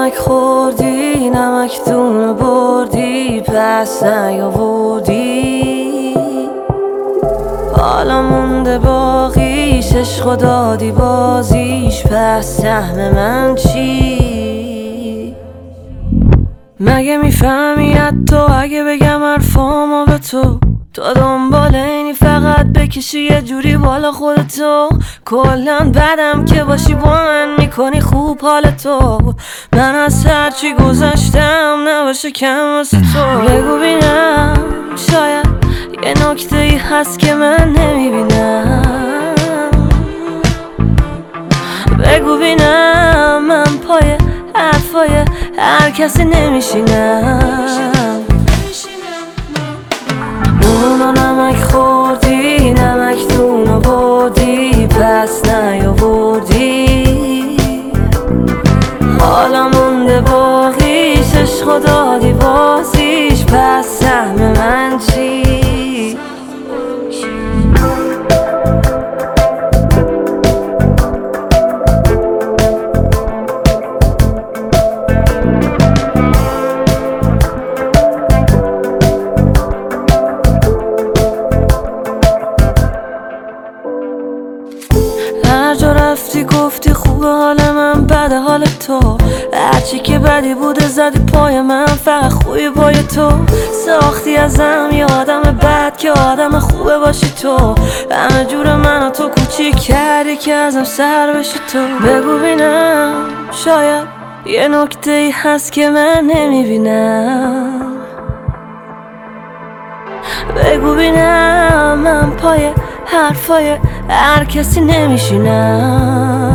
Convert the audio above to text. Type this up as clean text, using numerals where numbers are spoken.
نمک خوردی نمک دونو بردی پس نیاوردی، حالا مونده باقیش عشق دادی بازیش، پس سهم من چی؟ مگه میفهمی حتی اگه بگم حرفامو به تو دنبال اینی فقط بکشی یه جوری بالا خودتو، کلن بدم که باشی با من میکنی خوب حالتو، من از هرچی گذشتم نباشه کم واسه تو. بگو بینم شاید یه نکته ای هست که من نمیبینم، بگو بینم من پای حرفای هر کسی نمیشینم. اونو نمک خوردی نمک دونو بردی پس نیاوردی، حالا مونده باقیش عشق دادی بازیش، پس سهم من چی؟ هر جا رفتی گفتی خوبه حال من بده حال تو، هرچی که بدی بوده زدی پای من، فقط خوبی پای تو ساختی ازم یه آدم بد که آدم خوبه باشی تو، همه جور من و تو کوچیک کردی که ازم سر بشی تو. بگو بینم شاید یه نکته ای هست که من نمیبینم، بگو بینم من پای حرفای هر کسی نمیشینم.